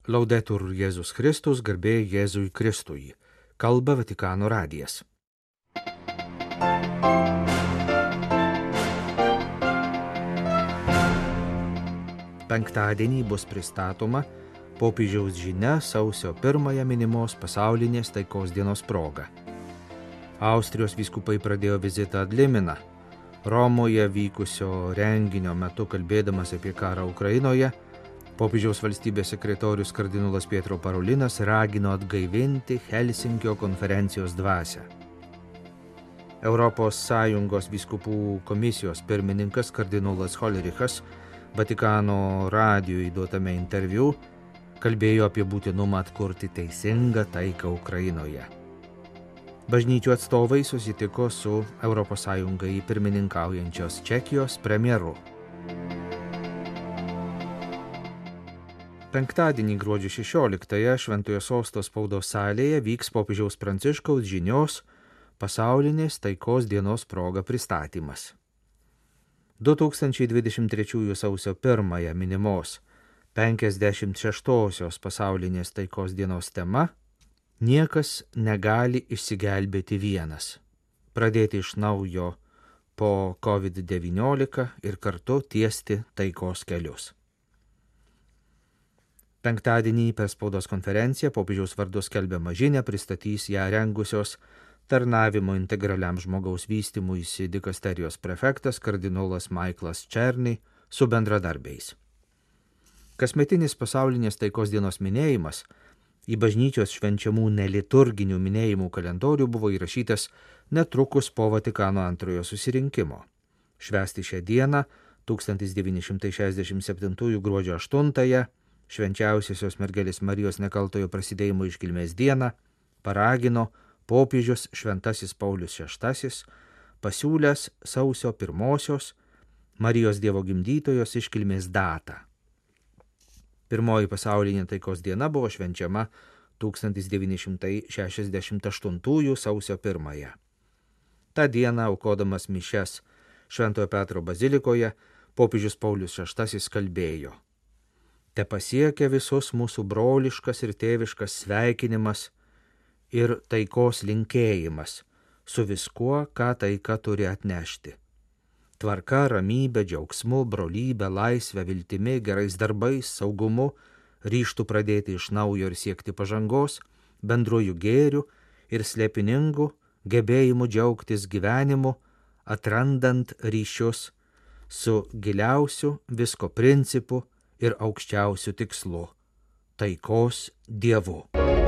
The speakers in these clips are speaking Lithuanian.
Laudetur Jėzus Kristus, garbė Jėzui Kristui. Kalba Vatikano radijas. Penktadienį bus pristatoma popiežiaus žinia sausio 1 minimos pasaulinės taikos dienos proga. Austrijos vyskupai pradėjo vizitą ad limina. Romoje vykusio renginio metu kalbėdamas apie karą Ukrainoje, popiežiaus valstybės sekretorius kardinolas Pietro Parolinas ragino atgaivinti Helsinkio konferencijos dvasią. Europos Sąjungos vyskupų komisijos pirmininkas kardinolas Holerichas Vatikano radijui duotame interviu kalbėjo apie būtinumą atkurti teisingą taiką Ukrainoje. Bažnyčių atstovai susitiko su Europos Sąjungai pirmininkaujančios Čekijos premjeru. Penktadienį gruodžio 16-ąją Šventojo Sosto spaudos salėje vyks popiežiaus Pranciškaus žinios pasaulinės taikos dienos proga pristatymas. 2023 sausio 1 minimos 56-osios pasaulinės taikos dienos tema – Niekas negali išsigelbėti vienas. Pradėti iš naujo po COVID-19 ir kartu tiesti taikos kelius. Penktadienį per spaudos konferenciją popiežiaus vardu skelbiamą žinią pristatys ją rengusios Tarnavimo integraliam žmogaus vystymuisi dikasterijos prefektas kardinolas Michaelas Černy su bendradarbiais. Kasmetinis pasaulinės taikos dienos minėjimas į bažnyčios švenčiamų neliturginių minėjimų kalendorių buvo įrašytas netrukus po Vatikano antrojo susirinkimo. Švęsti šią dieną 1967 gruodžio 8-ąją švenčiausiosios mergelės Marijos nekaltojo prasidėjimo iškilmės dieną paragino popiežius Šventasis Paulius VI, pasiūlęs sausio 1 Marijos Dievo gimdytojos iškilmės datą. Pirmoji pasaulinė taikos diena buvo švenčiama 1968 sausio 1. Ta diena, aukodamas mišias Šventojo Petro bazilikoje, popiežius Paulius VI kalbėjo: Te pasiekia visus mūsų broliškas ir tėviškas sveikinimas ir taikos linkėjimas su viskuo, ką taika turi atnešti. Tvarka, ramybė, džiaugsmu, brolybė, laisvė, viltimi, gerais darbais, saugumu, ryžtu pradėti iš naujo ir siekti pažangos, bendruoju gėriu ir slėpiningu gebėjimu džiaugtis gyvenimu, atrandant ryšius su giliausiu visko principu ir aukščiausiu tikslu – taikos Dievu.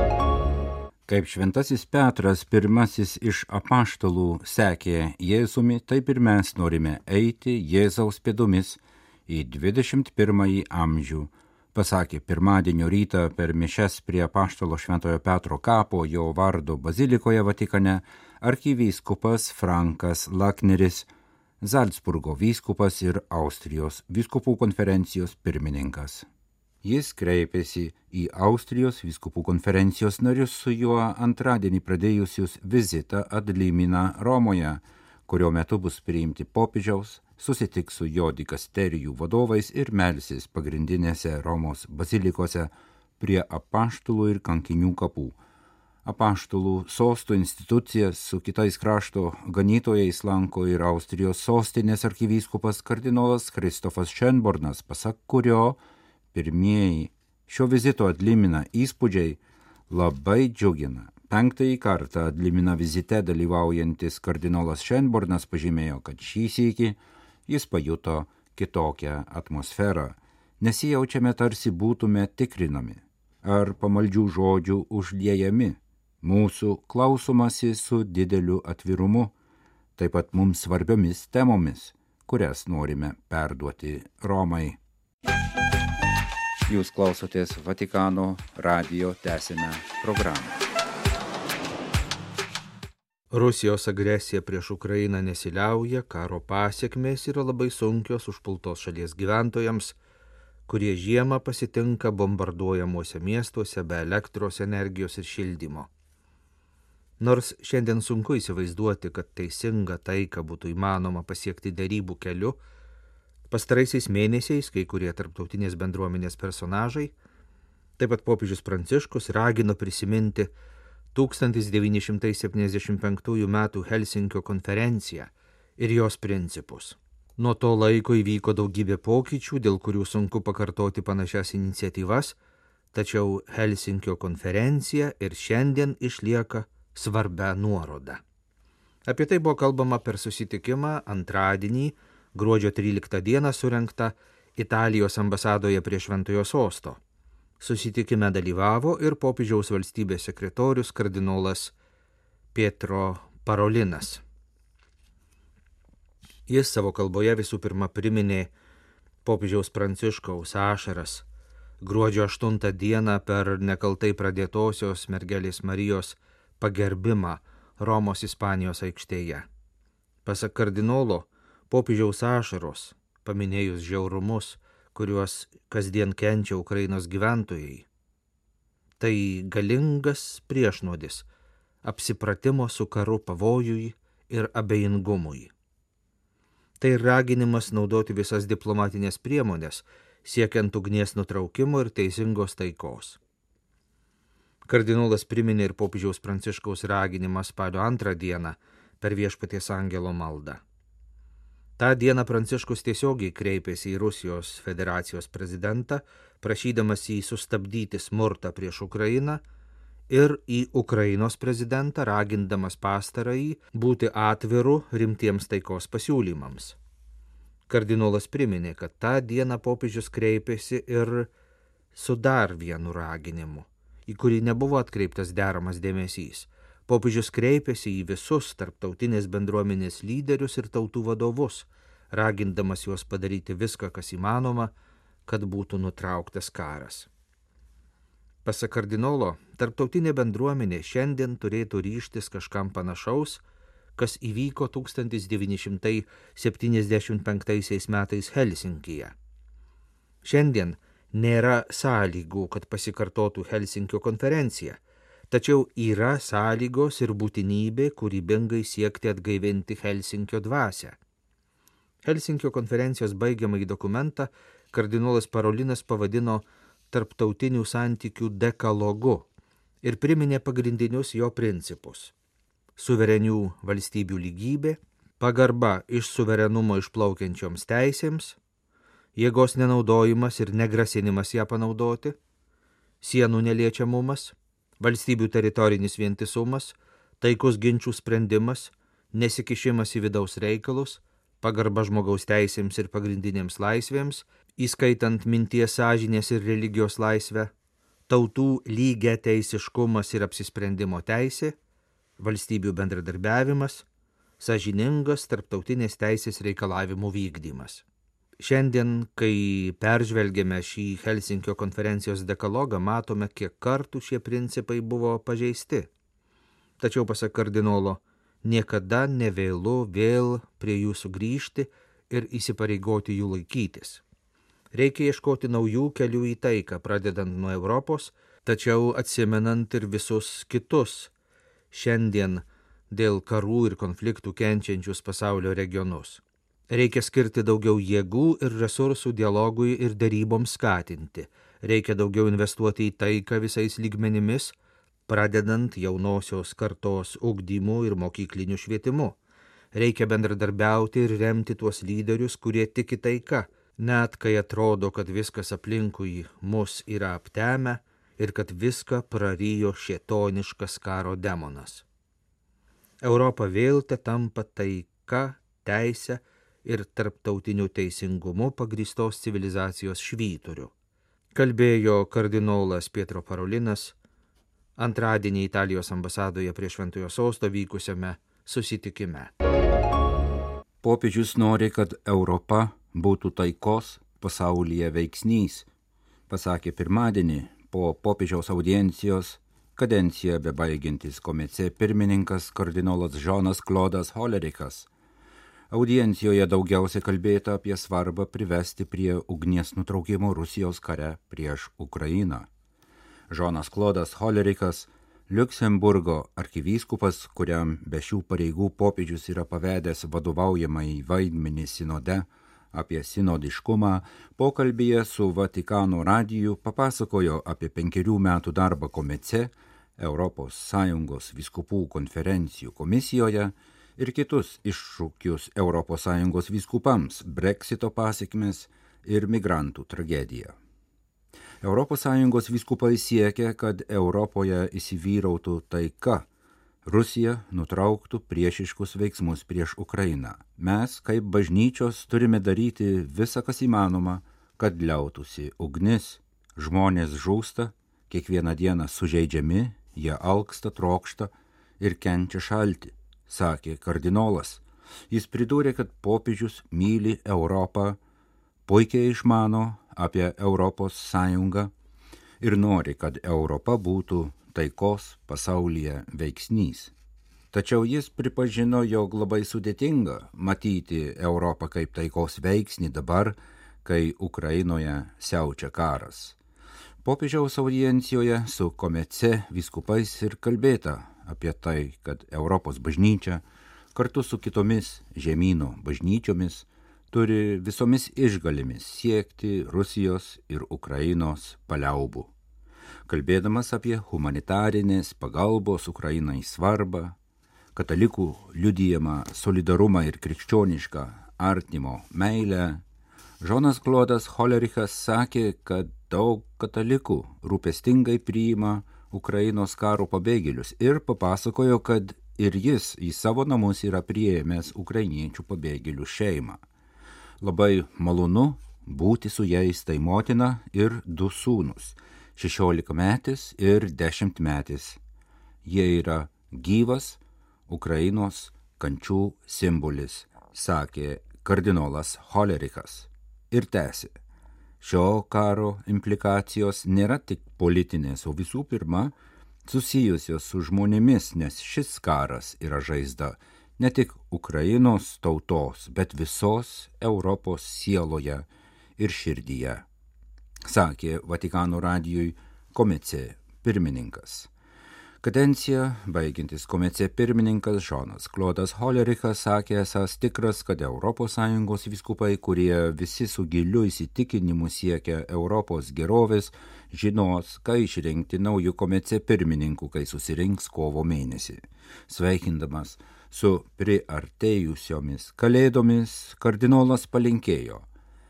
Kaip šventasis Petras pirmasis iš apaštalų sekė Jėzumi, taip ir mes norime eiti Jėzaus pėdomis į 21 amžių, pasakė pirmadienio rytą per mišias prie apaštalo Šventojo Petro kapo jo vardo bazilikoje Vatikane arkivyskupas Frankas Lakneris, Zalcburgo vyskupas ir Austrijos vyskupų konferencijos pirmininkas. Jis kreipėsi į Austrijos vyskupų konferencijos narius su juo antradienį pradėjusius vizitą ad limina Romoje, kurio metu bus priimti popiežiaus, susitiks su jo dikasterijų vadovais ir melsis pagrindinėse Romos bazilikose prie apaštalų ir kankinių kapų. Apaštalų sostų institucijas su kitais krašto ganytojais lanko ir Austrijos sostinės arkivyskupas kardinolas Kristofas Schönbornas, pasak kurio pirmieji šio vizito ad limina įspūdžiai labai džiugina. 5. kartą ad limina vizite dalyvaujantis kardinolas Schönbornas pažymėjo, kad šį sykį jis pajuto kitokią atmosferą. Nesijaučiame tarsi būtume tikrinami ar pamaldžių žodžių užliejami. Mūsų klausomasi su dideliu atvirumu, taip pat mums svarbiomis temomis, kurias norime perduoti Romai. Jūs klausotės Vatikano radijo, tęsime programą. Rusijos agresija prieš Ukrainą nesiliauja, karo pasekmės yra labai sunkios užpultos šalies gyventojams, kurie žiemą pasitinka bombarduojamuose miestuose be elektros energijos ir šildymo. Nors šiandien sunku įsivaizduoti, kad teisingą taiką būtų įmanoma pasiekti derybų keliu, pastaraisiais mėnesiais kai kurie tarptautinės bendruomenės personažai Taip pat popiežius Pranciškus ragino prisiminti 1975 m. Helsinkio konferenciją ir jos principus. Nuo to laiko įvyko daugybė pokyčių, dėl kurių sunku pakartoti panašias iniciatyvas, tačiau Helsinkio konferencija ir šiandien išlieka svarbia nuoroda. Apie tai buvo kalbama per susitikimą antradienį, gruodžio 13 dieną surengtą Italijos ambasadoje prie Šventojo Sosto. Susitikime dalyvavo ir popiežiaus valstybės sekretorius kardinolas Pietro Parolinas. Jis savo kalboje visų pirma priminė popiežiaus Pranciškaus ašaras gruodžio 8 dieną per nekaltai pradėtosios mergelės Marijos pagerbimą Romos Ispanijos aikštėje. Pasak kardinolo, popiežiaus ašaros, paminėjus žiaurumus, kuriuos kasdien kenčia Ukrainos gyventojai, tai galingas priešnuodis apsipratimo su karu pavojui ir abejingumui. Tai raginimas naudoti visas diplomatinės priemonės, siekiant ugnies nutraukimo ir teisingos taikos. Kardinolas priminė ir popiežiaus Pranciškaus raginimą spalio 2 dieną per Viešpaties angelo maldą. Ta dieną Pranciškus tiesiogiai kreipėsi į Rusijos federacijos prezidentą, prašydamas jį sustabdyti smurtą prieš Ukrainą ir į Ukrainos prezidentą, ragindamas pastarąjį būti atviru rimtiems taikos pasiūlymams. Kardinolas priminė, kad tą dieną popiežius kreipėsi ir su dar vienu raginimu, į kurį nebuvo atkreiptas deramas dėmesys. Popiežius kreipėsi į visus tarptautinės bendruomenės lyderius ir tautų vadovus, ragindamas juos padaryti viską, kas įmanoma, kad būtų nutrauktas karas. Pasak kardinolo, tarptautinė bendruomenė šiandien turėtų ryžtis kažkam panašaus, kas įvyko 1975 metais Helsinkyje. Šiandien nėra sąlygų, kad pasikartotų Helsinkio konferencija, tačiau yra sąlygos ir būtinybė kūrybingai siekti atgaivinti Helsinkio dvasią. Helsinkio konferencijos baigiamąjį dokumentą kardinolas Parolinas pavadino tarptautinių santykių dekalogu ir priminė pagrindinius jo principus: suverenių valstybių lygybė, pagarba iš suverenumo išplaukiančioms teisėms, jėgos nenaudojimas ir negrasinimas ją panaudoti, sienų neliečiamumas, valstybių teritorinis vientisumas, taikus ginčių sprendimas, nesikišimas į vidaus reikalus, pagarba žmogaus teisėms ir pagrindinėms laisvėms, įskaitant minties, sąžinės ir religijos laisvę, tautų lygiateisiškumas ir apsisprendimo teisė, valstybių bendradarbiavimas, sąžiningas tarptautinės teisės reikalavimų vykdymas. Šiandien, kai peržvelgėme šį Helsinkio konferencijos dekalogą, matome, kiek kartų šie principai buvo pažeisti. Tačiau, pasak kardinolo, niekada nevėlu vėl prie jų sugrįžti ir įsipareigoti jų laikytis. Reikia ieškoti naujų kelių į taiką, pradedant nuo Europos, tačiau atsimenant ir visus kitus šiandien dėl karų ir konfliktų kenčiančius pasaulio regionus. Reikia skirti daugiau jėgų ir resursų dialogui ir deryboms skatinti. Reikia daugiau investuoti į taiką visais lygmenimis, pradedant jaunosios kartos ugdymu ir mokykliniu švietimu. Reikia bendradarbiauti ir remti tuos lyderius, kurie tiki taika, net kai atrodo, kad viskas aplinkui mus yra aptemę ir kad viską prarijo šėtoniškas karo demonas. Europa vėl tampa taika, teisė ir tarptautiniu teisingumu pagrįstos civilizacijos švyturiu. Kalbėjo kardinolas Pietro Parolinas antradienį Italijos ambasadoje prie Šventojo Sosto vykusiame susitikime. Popiežius nori, kad Europa būtų taikos pasaulyje veiksnys, pasakė pirmadienį po popiežiaus audiencijos kadenciją bebaigiantis komece pirmininkas kardinolas Žonas Klodas Holerikas. Audiencijoje daugiausiai kalbėta apie svarbą privesti prie ugnies nutraukimo Rusijos kare prieš Ukrainą. Žonas Klodas Holerikas, Liuksemburgo arkivyskupas, kuriam be šių pareigų popiežius yra pavedęs vadovaujamąjį vaidmenį sinode, apie sinodiškumą, pokalbyje su Vatikano radiju papasakojo apie 5 metų darbą Komece, ES vyskupų konferencijų komisijoje ir kitus iššūkius ES vyskupams, Brexito pasekmes ir migrantų tragediją. ES vyskupai siekia, kad Europoje įsivyrautų taika, Rusija nutrauktų priešiškus veiksmus prieš Ukrainą. Mes, kaip bažnyčios, turime daryti visą, kas įmanoma, kad liautųsi ugnis. Žmonės žūsta, kiekvieną dieną sužeidžiami, jie alksta, trokšta ir kenčia šaltį, sakė kardinolas. Jis pridūrė, kad popiežius myli Europą, puikiai išmano apie Europos Sąjungą ir nori, kad Europa būtų taikos pasaulyje veiksnys. Tačiau jis pripažino, jog labai sudėtinga matyti Europą kaip taikos veiksnį dabar, kai Ukrainoje siaučia karas. Popiežiaus audiencijoje su Komece vyskupais ir kalbėta apie tai, kad Europos bažnyčia kartu su kitomis žemyno bažnyčiomis turi visomis išgalėmis siekti Rusijos ir Ukrainos paliaubų. Kalbėdamas apie humanitarinės pagalbos Ukrainai svarbą, katalikų liudijamą solidarumą ir krikščionišką artimo meilę, Žonas Klodas Holerichas sakė, kad daug katalikų rūpestingai priima Ukrainos karo pabėgėlius ir papasakojo, kad ir jis į savo namus yra priėmęs ukrainiečių pabėgėlių šeimą. Labai malonu būti su jais, tai motina ir 2 sūnus, 16-metis ir 10-metis. Jie yra gyvas Ukrainos kančių simbolis, sakė kardinolas Holerichas. Ir tęsė. Šio karo implikacijos nėra tik politinės, o visų pirma susijusios su žmonėmis, nes šis karas yra žaizda ne tik Ukrainos tautos, bet visos Europos sieloje ir širdyje, sakė Vatikano radijui Komece pirmininkas. Kadenciją baigiantis Komece pirmininkas Žonas Klodas Holerichas sakė esąs tikras, kad ES vyskupai, kurie visi su giliu įsitikinimu siekia Europos gerovės, žinos, ką išrinkti naujų Komece pirmininkų, kai susirinks kovo mėnesį. Sveikindamas su priartėjusiomis kalėdomis, kardinolas palinkėjo: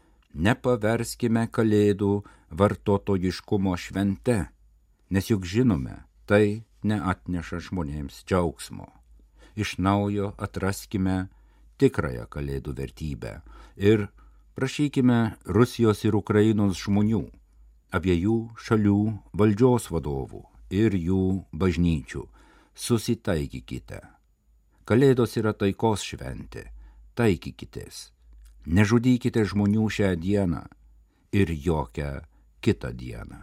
nepaverskime kalėdų vartotojiškumo švente, nes juk žinome, tai neatneša žmonėms džiaugsmo. Iš naujo atraskime tikrąją kalėdų vertybę ir prašykime Rusijos ir Ukrainos žmonių, abiejų šalių valdžios vadovų ir jų bažnyčių, susitaikykite. Kalėdos yra taikos šventė, taikykitės. Nežudykite žmonių šią dieną ir jokią kitą dieną.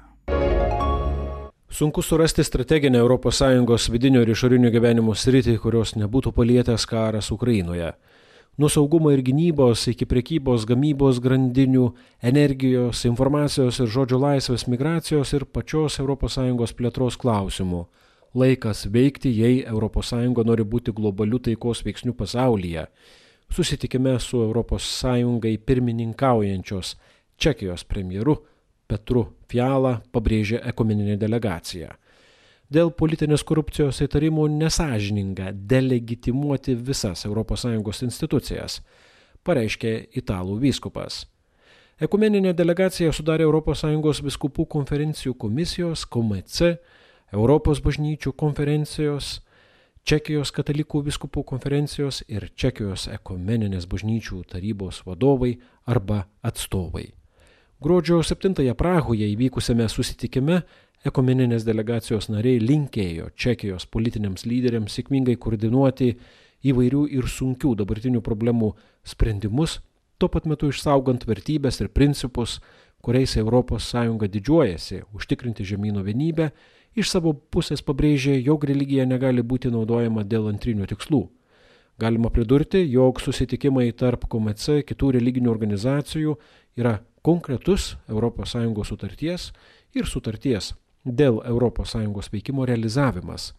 Sunku surasti strateginę ES vidinio ir išorinio gyvenimo sritį, kurios nebūtų palietęs karas Ukrainoje. Nuo saugumo ir gynybos iki prekybos, gamybos grandinių, energijos, informacijos ir žodžio laisvės, migracijos ir pačios ES plėtros klausimų. Laikas veikti, jei ES nori būti globaliu taikos veiksniu pasaulyje. Susitikime su ES pirmininkaujančios Čekijos premjeru Petru Fiala pabrėžė ekumeninė delegacija. Dėl politinės korupcijos įtarimų nesąžininga delegitimuoti visas ES institucijas, pareiškė italų vyskupas. Ekumeninė delegacija sudarė ES vyskupų konferencijų komisijos, Komece, Europos bažnyčių konferencijos, Čekijos katalikų vyskupų konferencijos ir Čekijos ekumeninės bažnyčių tarybos vadovai arba atstovai. Gruodžio 7 Prahoje įvykusiame susitikime ekumeninės delegacijos nariai linkėjo Čekijos politiniams lyderiams sėkmingai koordinuoti įvairių ir sunkių dabartinių problemų sprendimus, tuo pat metu išsaugant vertybės ir principus, kuriais ES didžiuojasi, užtikrinti žemyno vienybę, iš savo pusės pabrėžė, jog religija negali būti naudojama dėl antrinių tikslų. Galima pridurti, jog susitikimai tarp Komece kitų religinių organizacijų yra konkretus ES sutarties ir sutarties dėl ES veikimo realizavimas.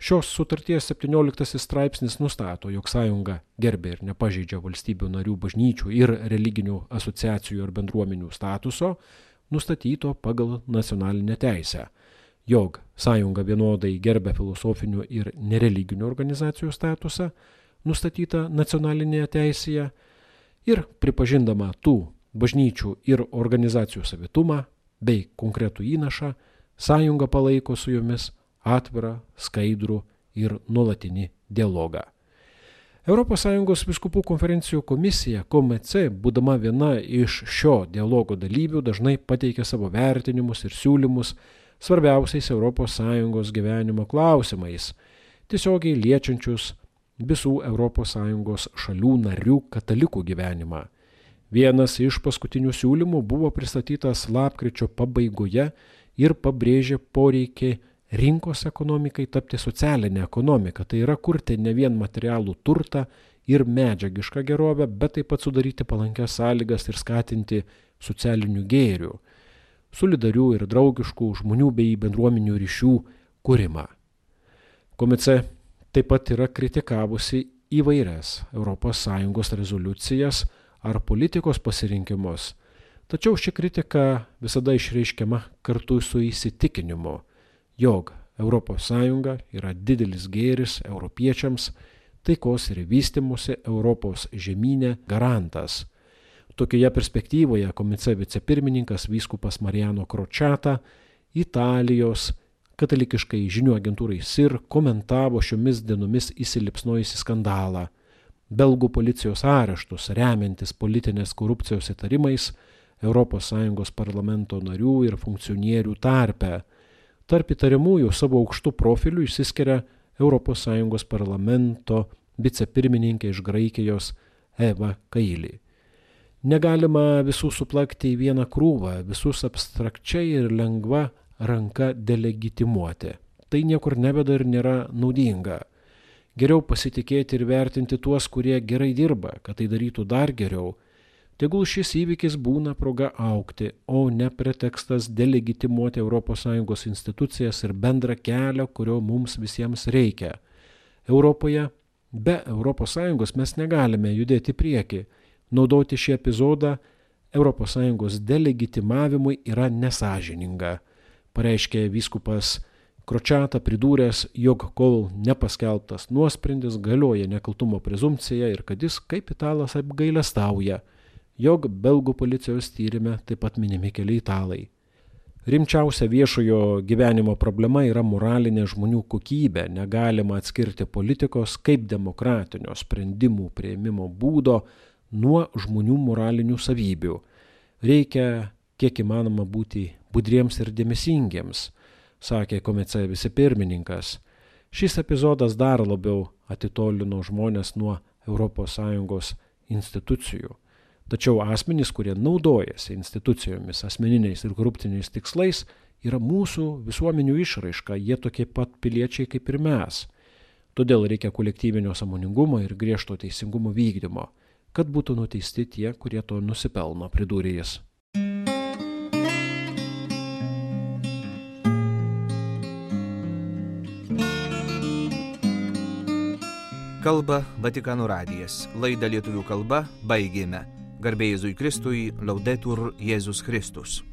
Šios sutarties 17 straipsnis nustato, jog sąjunga gerbė ir nepažeidžia valstybių narių bažnyčių ir religinių asociacijų ir bendruomenių statuso, nustatyto pagal nacionalinę teisę, jog sąjunga vienodai gerbė filosofinių ir nereliginių organizacijų statusą, nustatytą nacionalinėje teisėje, ir pripažindama tų bažnyčių ir organizacijų savitumą bei konkretų įnašą, sąjunga palaiko su jomis atvirą, skaidrų ir nuolatinį dialogą. ES vyskupų konferencijų komisija KOMC, būdama viena iš šio dialogo dalyvių, dažnai pateikia savo vertinimus ir siūlymus svarbiausiais ES gyvenimo klausimais, tiesiogiai liečiančius visų ES šalių narių katalikų gyvenimą. Vienas iš paskutinių siūlymų buvo pristatytas lapkričio pabaigoje ir pabrėžė poreikį rinkos ekonomikai tapti socialinę ekonomiką, tai yra kurti ne vien materialų turtą ir medžiagišką gerovę, bet taip pat sudaryti palankias sąlygas ir skatinti socialinių gėrių, solidarių ir draugiškų žmonių bei bendruomenių ryšių kūrimą. KOMC taip pat yra kritikavusi įvairias ES rezoliucijas ar politikos pasirinkimus, tačiau ši kritika visada išreiškiama kartu su įsitikinimu, jog ES yra didelis gėris europiečiams, taikos ir vystymosi Europos žemyne garantas. Tokioje perspektyvoje KOMC vicepirmininkas vyskupas Mariano Crociata Italijos katalikiškai žinių agentūrai SIR komentavo šiomis dienomis įsilipsnojusį skandalą, belgų policijos areštus remiantis politinės korupcijos įtarimais ES parlamento narių ir funkcionierių tarpe. Tarp įtariamųjų savo aukštų profilių išsiskiria ES parlamento vicepirmininkė iš Graikijos Eva Kaili. Negalima visų suplakti į vieną krūvą, visus abstrakčiai ir lengva ranka delegitimuoti. Tai niekur neveda ir nėra naudinga. Geriau pasitikėti ir vertinti tuos, kurie gerai dirba, kad tai darytų dar geriau. Tegul šis įvykis būna proga augti, o ne pretekstas delegitimuoti ES institucijas ir bendrą kelią, kurio mums visiems reikia. Europoje be ES mes negalime judėti prieki. Naudoti šį epizodą ES delegitimavimui yra nesąžininga, pareiškė vyskupas Crociata, pridūręs, jog kol nepaskelbtas nuosprendis galioja nekaltumo prezumpcija ir kad jis kaip italas apgailestauja, jog belgų policijos tyrime taip pat minimi keli italai. Rimčiausia viešojo gyvenimo problema yra moralinė žmonių kokybė, negalima atskirti politikos kaip demokratinio sprendimų priėmimo būdo nuo žmonių moralinių savybių. Reikia kiek įmanoma būti budriems ir dėmesingiems, sakė KOMC vicepirmininkas. Šis epizodas dar labiau atitolino žmonės nuo ES institucijų. Tačiau asmenys, kurie naudojasi institucijomis, asmeniniais ir koruptiniais tikslais, yra mūsų visuomenių išraiška, jie tokie pat piliečiai kaip ir mes. Todėl reikia kolektyvinio sąmoningumo ir griežto teisingumo vykdymo, kad būtų nuteisti tie, kurie to nusipelno, pridūrė jis. Kalba Vatikano radijas. Laidą lietuvių kalba baigėme. Garbė Jėzui Kristui, Laudetur Jėzus Kristus.